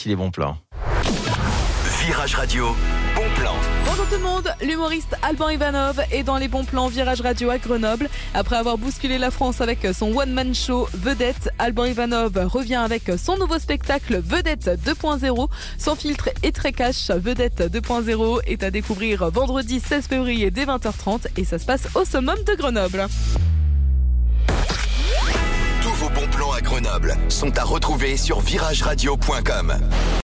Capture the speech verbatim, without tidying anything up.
voici les bons plans. Virage Radio, bon plan. Bonjour tout le monde, l'humoriste Alban Ivanov est dans les bons plans Virage Radio à Grenoble. Après avoir bousculé la France avec son one-man show Vedette, Alban Ivanov revient avec son nouveau spectacle Vedette deux point zéro. Sans filtre et très cash, Vedette deux point zéro est à découvrir vendredi seize février dès vingt heures trente et ça se passe au Summum de Grenoble. Tous vos bons plans à Grenoble sont à retrouver sur virage radio point com.